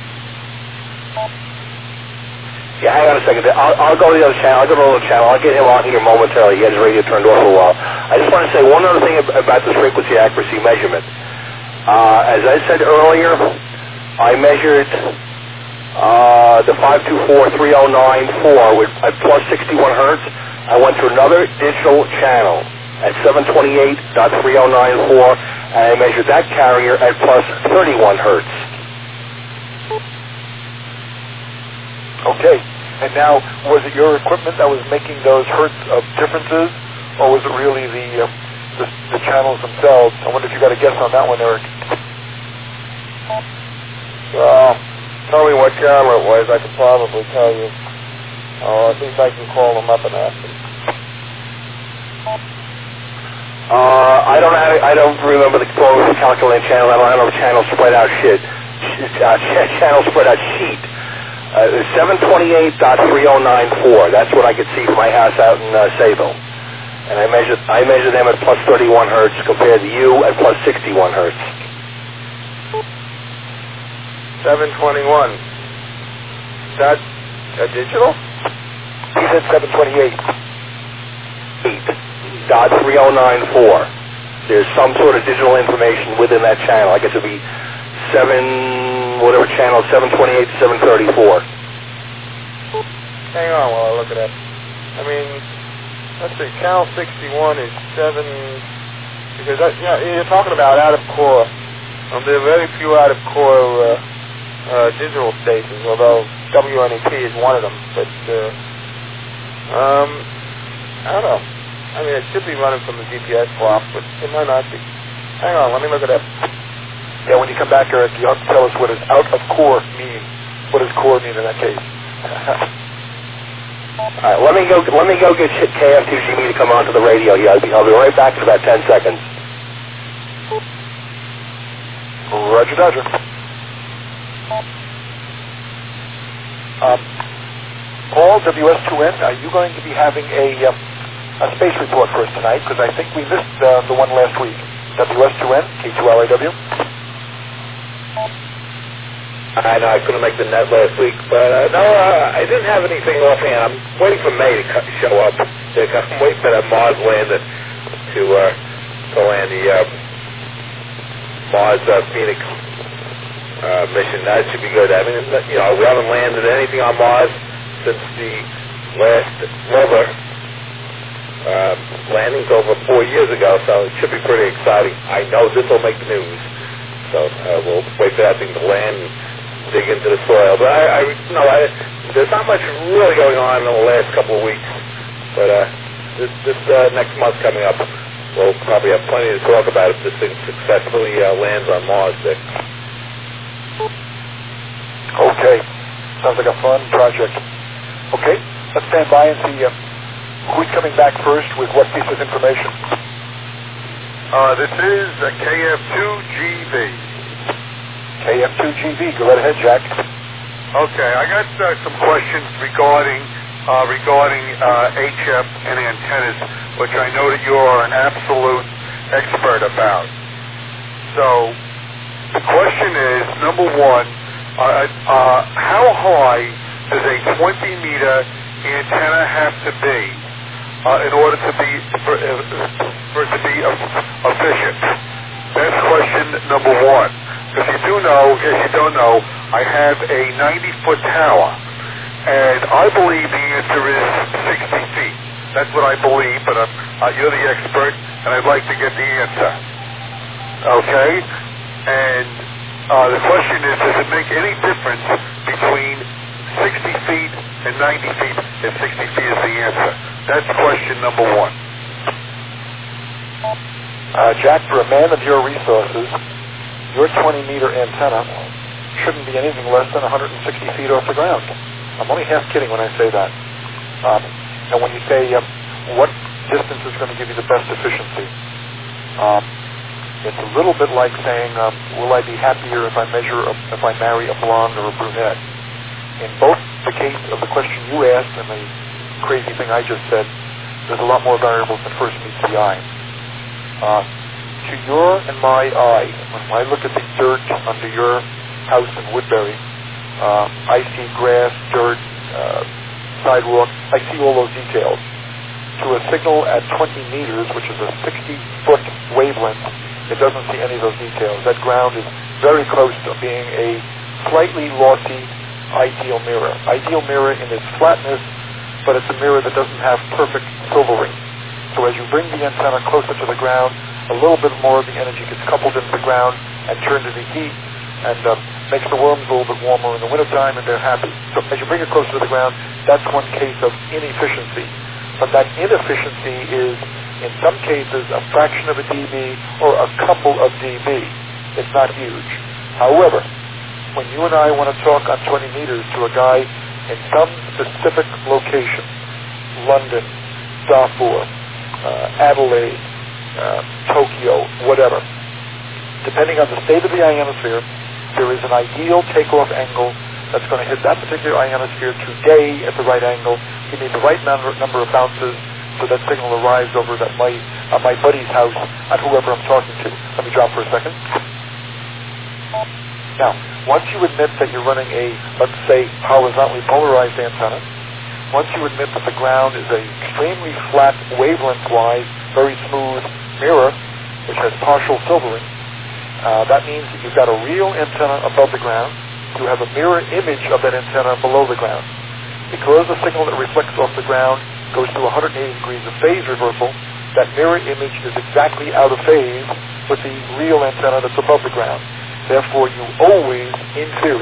Yeah, hang on a second. I'll, I'll go to the other channel. I'll go to the other channel. I'll get him on here momentarily. He had his radio turned off for a while. I just want to say one other thing about this frequency accuracy measurement. Uh, as I said earlier, I measured uh, the five two four three oh nine four with at plus sixty-one hertz. I went to another digital channel at seven twenty-eight point three oh nine four, and I measured that carrier at plus thirty-one hertz.
Okay. And now, was it your equipment that was making those hertz of differences, or was it really the, uh, the the channels themselves? I wonder if you got a guess on that one, Eric.
Well, tell me what channel it was. I could probably tell you. Oh, I think I can call them up and ask them.
Uh, I don't have, I don't remember the calculating channel. I don't have a channel spread out shit. Uh, channel spread out sheet. Uh, seven twenty-eight point three oh nine four. That's what I could see from my house out in uh, Sayville. And I measured I measured them at plus thirty-one hertz compared to you at plus sixty-one hertz.
seven twenty-one. Is that a digital?
He said seven twenty-eight.
eight point three oh nine four. There's some sort of digital information within that channel. I guess it would be seven, whatever channel, seven twenty-eight to seven thirty-four.
Hang on while I look it up. I mean, let's see, channel sixty-one is seven, because that, you know, you're talking about out of core. Um, there are very few out of core uh, uh, digital stations, although W N E P is one of them. But, uh, um, I don't know. I mean, it should be running from the G P S block, but it might not be. Hang on, let me look it up.
Yeah, when you come back, Eric, you have to tell us what does out of core mean. What does core mean in that case?
All right, let me go. Let me go get K F two G B to come onto the radio here. I'll be, I'll be right back for about ten seconds.
Roger, Dodger. Um, Paul, W S two N, are you going to be having a uh, a space report for us tonight? Because I think we missed uh, the one last week. W S two N, K two L A W.
I know I couldn't make the net last week, but uh, no, uh, I didn't have anything offhand. I'm waiting for May to co- show up. I'm waiting for that Mars lander to uh, to land the uh, Mars uh, Phoenix uh, mission. That should be good. I mean, you know, we haven't landed anything on Mars since the last rover uh, landings over four years ago, so it should be pretty exciting. I know this will make the news, so uh, we'll wait for that thing to land and dig into the soil. But I, I no, I, there's not much really going on in the last couple of weeks. But uh, this, this uh, next month coming up, we'll probably have plenty to talk about if this thing successfully uh, lands on Mars, Dick.
Okay. Sounds like a fun project. Okay. Let's stand by and see uh, who's coming back first with what piece of information.
Uh, this is uh, K F two G B.
K F two G B. Go right ahead, Jack.
Okay, I got uh, some questions regarding uh, regarding uh, H F and antennas, which I know that you are an absolute expert about. So the question is, number one, uh, uh, how high does a twenty meter antenna have to be uh, in order to be for, uh, for it to be uh, efficient? That's question number one. If you do know, if you don't know, I have a ninety foot tower, and I believe the answer is sixty feet. That's what I believe, but uh, uh, you're the expert, and I'd like to get the answer. Okay? And uh, the question is, does it make any difference between sixty feet and ninety feet if sixty feet is the answer? That's question number one.
Uh, Jack, for a man of your resources, your twenty meter antenna shouldn't be anything less than one hundred sixty feet off the ground. I'm only half kidding when I say that. Um, and when you say uh, what distance is going to give you the best efficiency, um, it's a little bit like saying, um, will I be happier if I measure, a, if I marry a blonde or a brunette? In both the case of the question you asked and the crazy thing I just said, there's a lot more variables than first meets the eye. Uh, To your and my eye, when I look at the dirt under your house in Woodbury, uh, I see grass, dirt, uh, sidewalk, I see all those details. To a signal at twenty meters, which is a sixty foot wavelength, it doesn't see any of those details. That ground is very close to being a slightly lossy ideal mirror. Ideal mirror in its flatness, but it's a mirror that doesn't have perfect silvering. So as you bring the antenna closer to the ground, a little bit more of the energy gets coupled into the ground and turned into heat and uh, makes the worms a little bit warmer in the wintertime, and they're happy. So as you bring it closer to the ground, that's one case of inefficiency. But that inefficiency is, in some cases, a fraction of a dB or a couple of dB. It's not huge. However, when you and I want to talk on twenty meters to a guy in some specific location, London, Darfur, uh, Adelaide, Uh, Tokyo, whatever. Depending on the state of the ionosphere, there is an ideal takeoff angle that's going to hit that particular ionosphere today at the right angle. You need the right number, number of bounces so that signal arrives over that my uh, my buddy's house and whoever I'm talking to. Let me drop for a second. Now, once you admit that you're running a, let's say, horizontally polarized antenna, once you admit that the ground is a extremely flat wavelength-wise, very smooth mirror, which has partial silvering, uh, that means that you've got a real antenna above the ground. You have a mirror image of that antenna below the ground. Because the signal that reflects off the ground goes through one hundred eighty degrees of phase reversal, that mirror image is exactly out of phase with the real antenna that's above the ground. Therefore, you always, in theory,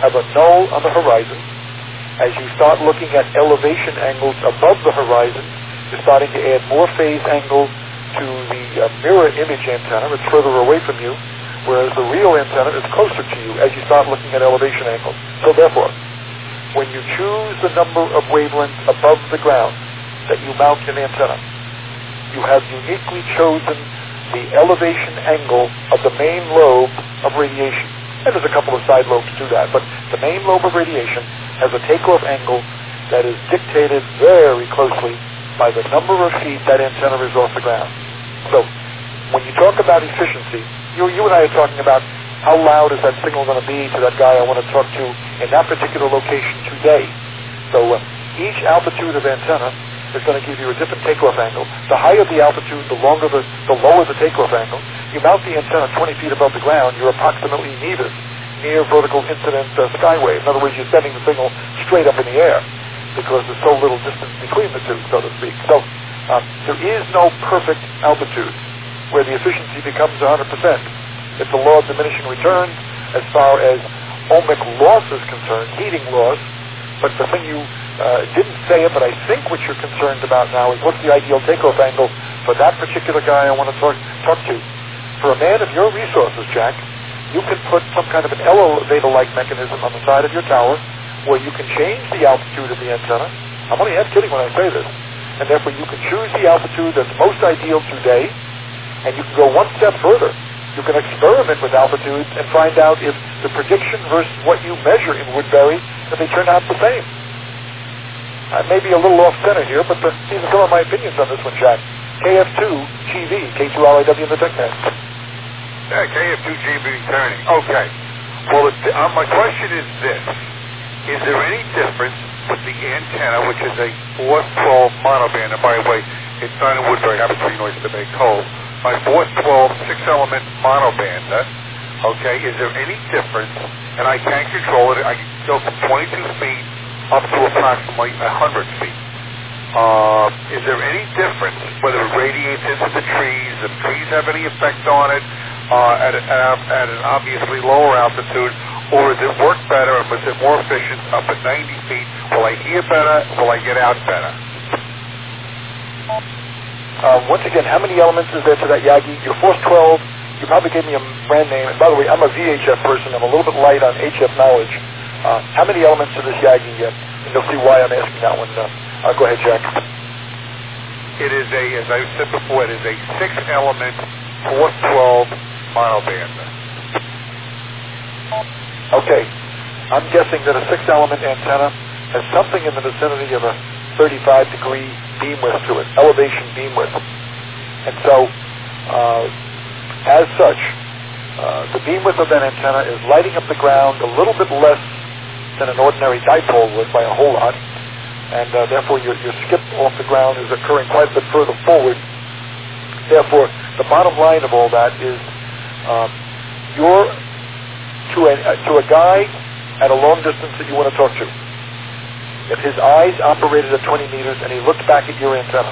have a null on the horizon. As you start looking at elevation angles above the horizon, you're starting to add more phase angle to the uh, mirror image antenna. It's further away from you, whereas the real antenna is closer to you as you start looking at elevation angles. So therefore, when you choose the number of wavelengths above the ground that you mount an antenna, you have uniquely chosen the elevation angle of the main lobe of radiation. And there's a couple of side lobes to that, but the main lobe of radiation has a takeoff angle that is dictated very closely by the number of feet that antenna is off the ground. So when you talk about efficiency, you, you and I are talking about how loud is that signal going to be to that guy I want to talk to in that particular location today. So uh, each altitude of antenna is going to give you a different takeoff angle. The higher the altitude, the longer the, the lower the takeoff angle. You mount the antenna twenty feet above the ground, you're approximately near, near vertical incident uh, skywave. In other words, you're sending the signal straight up in the air because there's so little distance between the two, so to speak. So uh, there is no perfect altitude where the efficiency becomes one hundred percent. It's a law of diminishing returns as far as ohmic loss is concerned, heating loss. But the thing you uh, didn't say it, but I think what you're concerned about now is what's the ideal takeoff angle for that particular guy I want to talk, talk to. For a man of your resources, Jack, you can put some kind of an elevator-like mechanism on the side of your tower where you can change the altitude of the antenna. I'm only half kidding when I say this. And therefore you can choose the altitude that's most ideal today, and you can go one step further. You can experiment with altitudes and find out if the prediction versus what you measure in Woodbury, if they turn out the same. I may be a little off-center here, but the, these are some of my opinions on this one, Jack. K F two G V, K two R I W in the TechNet.
Yeah, K F two G V turning. Okay. Well, the, uh, my question is this. Is there any difference with the antenna, which is a four twelve monoband, and by the way, it's not in Woodbury, happens to be Noise to Bay Cove, my four twelve six-element monoband, okay, is there any difference, and I can control it, I can go from twenty-two feet up to approximately one hundred feet. Uh, is there any difference whether it radiates into the trees, if trees have any effect on it, uh, at, a, at an obviously lower altitude, or does it work better, and was it more efficient up at ninety feet? Will I hear better? Will I get out better?
Uh, once again, how many elements is there to that Yagi? Your Force twelve, you probably gave me a brand name, and by the way, I'm a V H F person, I'm a little bit light on H F knowledge. Uh, how many elements to this Yagi? Uh, and you'll see why I'm asking that one. Uh, uh, go ahead, Jack.
It is a, as I said before, it is a six-element Force twelve monoband.
Okay. I'm guessing that a six-element antenna has something in the vicinity of a thirty-five degree beam width to it, elevation beam width. And so, uh, as such, uh, the beam width of that antenna is lighting up the ground a little bit less than an ordinary dipole would by a whole lot, and uh, therefore your, your skip off the ground is occurring quite a bit further forward. Therefore, the bottom line of all that is um, you're to a, uh, to a guy at a long distance that you want to talk to. If his eyes operated at twenty meters and he looked back at your antenna,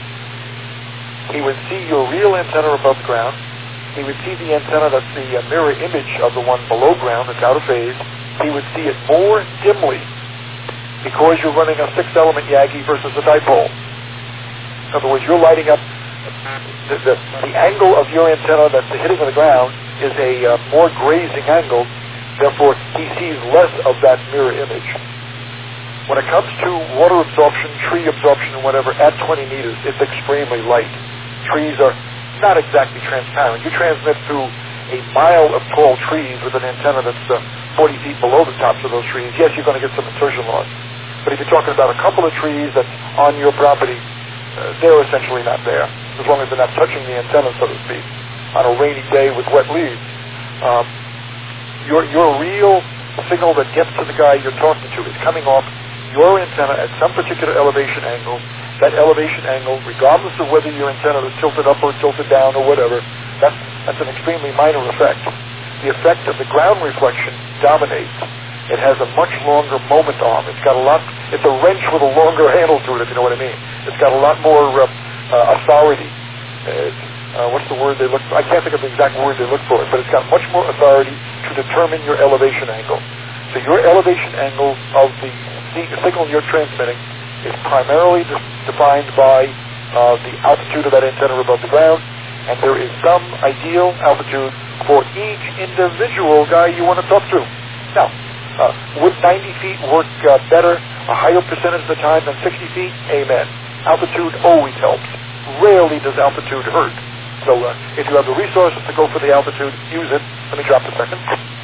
he would see your real antenna above ground. He would see the antenna that's the uh, mirror image of the one below ground that's out of phase. He would see it more dimly because you're running a six-element Yagi versus a dipole. In other words, you're lighting up the, the, the angle of your antenna that's hitting the ground is a uh, more grazing angle. Therefore, he sees less of that mirror image. When it comes to water absorption, tree absorption, and whatever, at twenty meters, it's extremely light. Trees are not exactly transparent. You transmit through a mile of tall trees with an antenna that's uh, forty feet below the tops of those trees. Yes, you're going to get some insertion loss. But if you're talking about a couple of trees that's on your property, uh, they're essentially not there, as long as they're not touching the antenna, so to speak, on a rainy day with wet leaves. Um, your, your real signal that gets to the guy you're talking to is coming off your antenna at some particular elevation angle. That elevation angle, regardless of whether your antenna is tilted up or tilted down or whatever, that's, that's an extremely minor effect. The effect of the ground reflection dominates. It has a much longer moment arm. It's got a lot, it's a wrench with a longer handle to it, if you know what I mean. It's got a lot more uh, uh, authority. It's, uh, what's the word they look for? I can't think of the exact word they look for, but it's got much more authority to determine your elevation angle. So your elevation angle of the signal you're transmitting is primarily de- defined by uh, the altitude of that antenna above the ground, and there is some ideal altitude for each individual guy you want to talk to. Now, uh, would ninety feet work uh, better a higher percentage of the time than sixty feet? Amen. Altitude always helps. Rarely does altitude hurt. So uh, if you have the resources to go for the altitude, use it. Let me drop a second.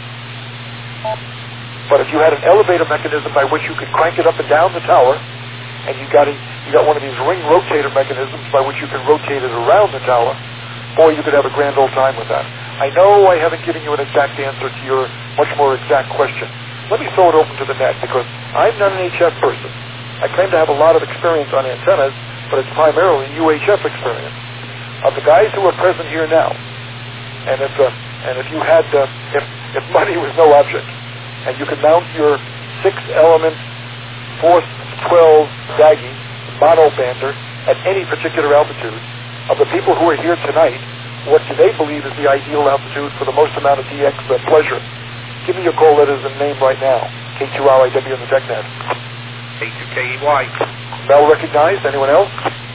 But if you had an elevator mechanism by which you could crank it up and down the tower, and you got a, you got one of these ring rotator mechanisms by which you can rotate it around the tower, boy, you could have a grand old time with that. I know I haven't given you an exact answer to your much more exact question. Let me throw it open to the net, because I'm not an H F person. I claim to have a lot of experience on antennas, but it's primarily U H F experience. Of the guys who are present here now, and if uh, and if you had uh, if if money was no object, and you could mount your six-element four twelve Daggy monobander at any particular altitude, of the people who are here tonight, what do they believe is the ideal altitude for the most amount of D X uh, pleasure? Give me your call letters and name right now. K two R I W in the TechNet.
K two K E Y.
Mel recognized. Anyone else?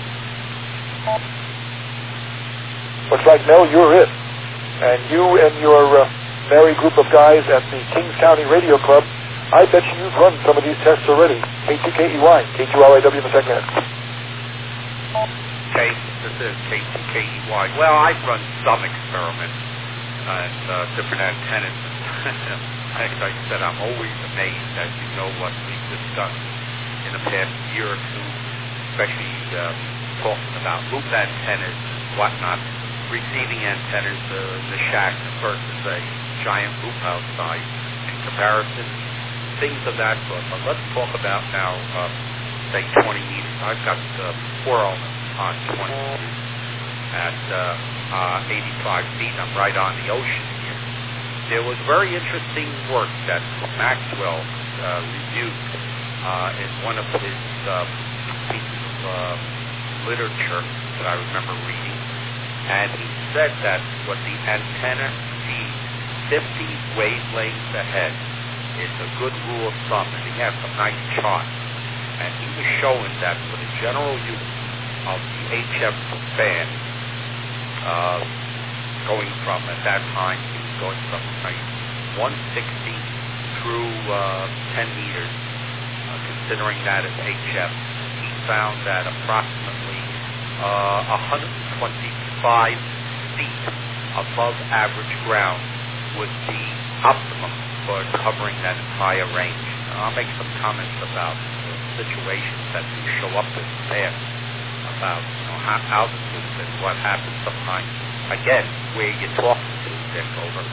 Looks like, Mel, you're it. And you and your uh, merry group of guys at the Kings County Radio Club, I bet you you've run some of these tests already. K two K E Y, K two R I W in the TechNet.
Okay, this is K two K E Y. Well, I've run some experiments and uh, different antennas. Like I said, I'm always amazed as you know what we've discussed in the past year or two, especially uh, talking about loop antennas and whatnot, receiving antennas, uh, the shack versus a giant loop outside in comparison, things of that sort. But let's talk about now, uh, say, twenty meters. I've got uh, four elements on twenty meters at uh, uh, eighty-five feet. I'm right on the ocean here. There was very interesting work that Maxwell uh, reviewed uh, in one of his uh, pieces of uh, literature that I remember reading. And he said that what the antenna sees fifty wavelengths ahead is a good rule of thumb. And he had some nice charts. And he was showing that for the general use of the H F band, uh, going from, at that time, he was going from like one sixty through uh, ten meters, uh, considering that as H F, he found that approximately uh, one hundred twenty-five feet above average ground would be optimum for covering that entire range. Now, I'll make some comments about the situations that do show up in the past about, you know, how altitudes and what happens sometimes. Again, where you're talking to, Dick, over.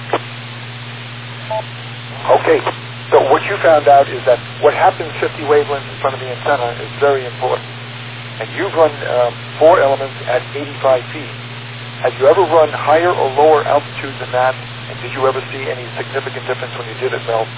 Okay, so what you found out is that what happens fifty wavelengths in front of the antenna is very important. And you've run um, four elements at eighty-five feet. Have you ever run higher or lower altitudes than that? And did you ever see any significant difference when you did it, Mel?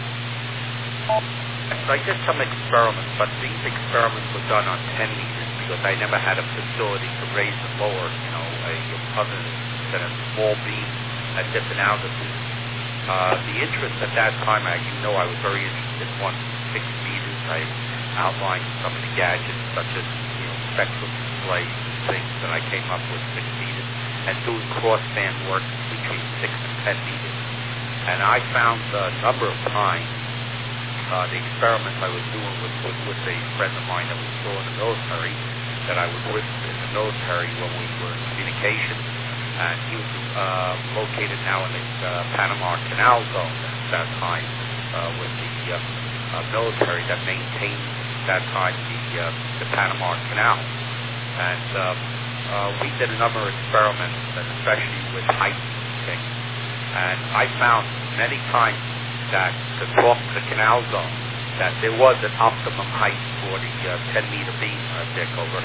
I did some experiments, but these experiments were done on ten meters because I never had a facility to raise and lower, you know, a, other than a small beam at different altitudes. Uh, the interest at that time, I, you know, I was very interested in one six meters. I outlined some of the gadgets, such as, you know, spectral displays and things that I came up with six meters, and doing crossband work between six and ten meters. And I found a number of times uh, the experiments I was doing was with, with a friend of mine that was still in the military, that I was with in the military when we were in communication. And he was uh, located now in the uh, Panama Canal Zone at that time uh, with the uh, uh, military that maintained that time the, uh, the Panama Canal. And uh, uh, we did a number of experiments, and especially with height things. And I found many times that to talk to the canal zone, that there was an optimum height for the uh, ten meter beam, uh, Dick, over.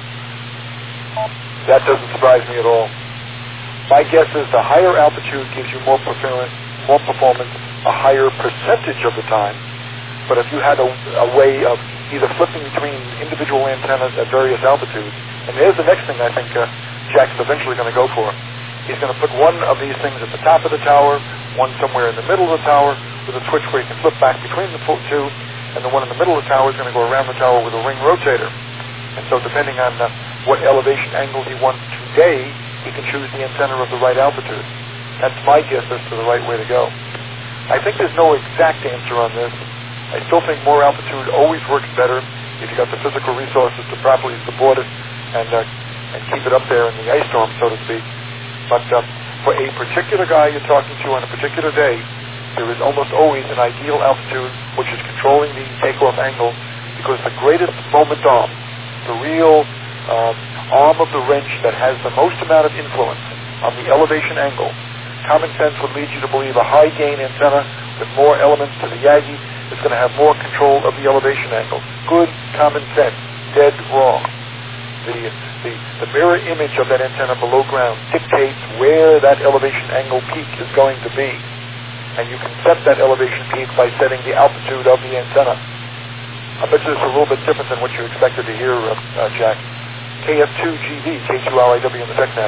That doesn't surprise me at all. My guess is the higher altitude gives you more performance, more performance a higher percentage of the time. But if you had a, a way of either flipping between individual antennas at various altitudes, and there's the next thing I think uh, Jack's eventually going to go for. He's going to put one of these things at the top of the tower, one somewhere in the middle of the tower, with a switch where you can flip back between the two, and the one in the middle of the tower is going to go around the tower with a ring rotator. And so depending on uh, what elevation angle he wants today, he can choose the antenna of the right altitude. That's my guess as to the right way to go. I think there's no exact answer on this. I still think more altitude always works better if you got the physical resources to properly support it and uh, and keep it up there in the ice storm, so to speak. But uh, for a particular guy you're talking to on a particular day, there is almost always an ideal altitude which is controlling the takeoff angle, because the greatest moment arm, the real um, arm of the wrench that has the most amount of influence on the elevation angle, common sense would lead you to believe a high gain antenna with more elements to the Yagi is going to have more control of the elevation angle. Good common sense. Dead wrong. The, the, the mirror image of that antenna below ground dictates where that elevation angle peak is going to be. And you can set that elevation peak by setting the altitude of the antenna. I bet you it's a little bit different than what you expected to hear, uh, uh, Jack. K F two G V, K two R I W in the TechNet.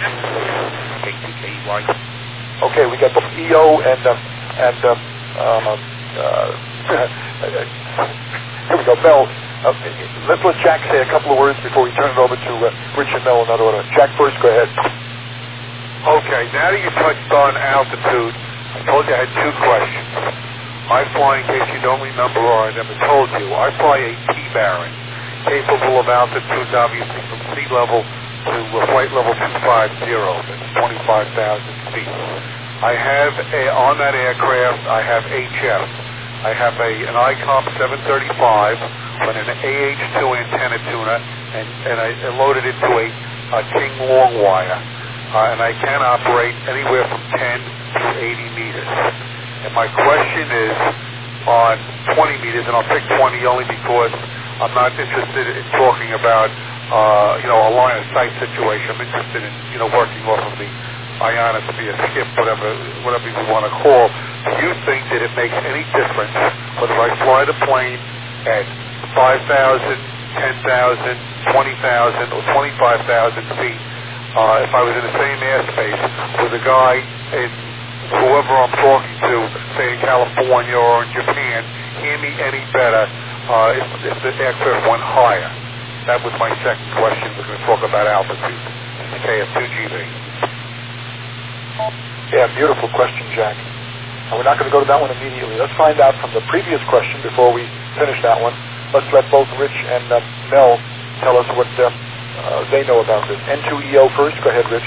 K two K E Y.
Okay, we got both E O and uh, and uh, uh, uh, here we go, Mel. Uh, let's let Jack say a couple of words before we turn it over to uh, Rich and Mel in that order. Jack first, go ahead.
Okay, now that you touched on altitude, I told you I had two questions. I fly, in case you don't remember or I never told you, I fly a T-Baron, capable of altitudes obviously from sea level to uh, flight level two fifty, that's twenty-five thousand feet. I have, a, on that aircraft, I have H F. I have a, an I COM seven thirty-five with an A H two antenna tuner, and, and I loaded it to a, a King long wire. Uh, and I can operate anywhere from ten to eighty meters. And my question is on twenty meters, and I'll pick twenty only because I'm not interested in talking about, uh, you know, a line of sight situation. I'm interested in, you know, working off of the ionosphere, skip, whatever, whatever you want to call. Do you think that it makes any difference whether I fly the plane at five thousand, ten thousand, twenty thousand, or twenty-five thousand feet? Uh, if I was in the same airspace with a guy in whoever I'm talking to, say in California or in Japan, hear me any better uh, if, if the aircraft went higher? That was my second question. We're going to talk about altitude. K F two G V.
Yeah, beautiful question, Jack. And we're not going to go to that one immediately. Let's find out from the previous question before we finish that one. Let's let both Rich and uh, Mel tell us what uh, uh, they know about this. N two E O first. Go ahead, Rich.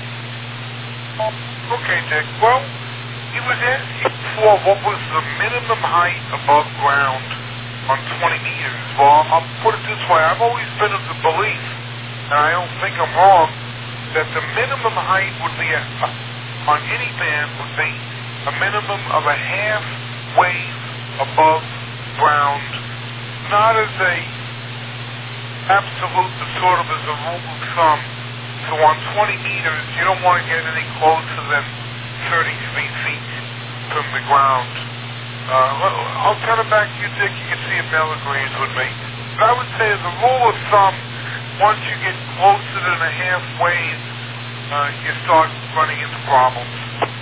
Okay, Dick. Well, he was asking for what was the minimum height above ground on twenty meters. Well, I'll put it this way. I've always been of the belief, and I don't think I'm wrong, that the minimum height would be, a, on any band, would be a minimum of a half wave above ground, not as a absolute, but sort of as a rule of thumb. So on twenty meters, you don't want to get any closer than thirty-three feet from the ground. Uh, I'll turn it back to you, Dick. You can see if Mel agrees with me. But I would say as a rule of thumb, once you get closer than a half wave, uh, you start running into problems.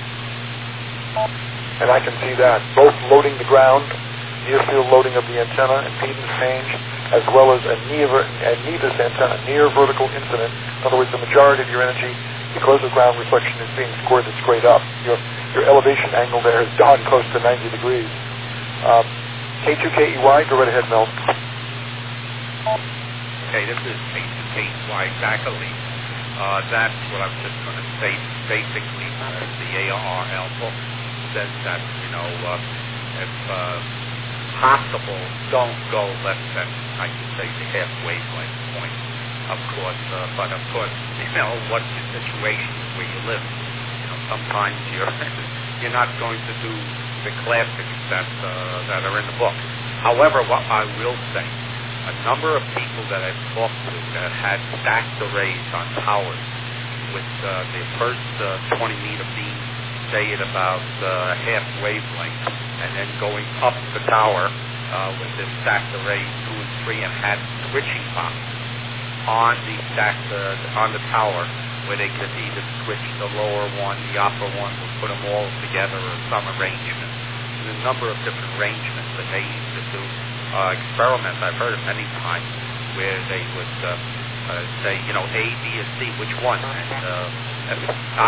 And I can see that. Both loading the ground, near-field loading of the antenna, impedance change, as well as a near, a Nevis antenna, near vertical incident. In other words, the majority of your energy, because of ground reflection, is being squirted straight up. Your, your elevation angle there is darn close to ninety degrees. Um, K two K E Y, go right ahead, Mel.
Okay, this is K two K E Y, exactly. Uh, that's what I was just going to say. Basically, uh, the A R L book says that, you know, uh, if uh, possible, don't go less than, I can say, the half wavelength point, of course. Uh, but, of course, you know, what's the situation where you live? You know, sometimes you're you're not going to do the classics that, uh, that are in the book. However, what I will say, a number of people that I've talked to that had stacked arrays on towers with uh, the first uh, twenty meter beam, say at about uh, half wavelength, and then going up the tower uh, with the stacked array two and three, and had switching boxes on the stacked uh, on the tower where they could either switch the lower one, the upper one, or put them all together, or some arrangement. a number of different arrangements that they used to do uh, experiments. I've heard of many times where they would uh, uh, say, you know, A, B, or C, which one? And uh,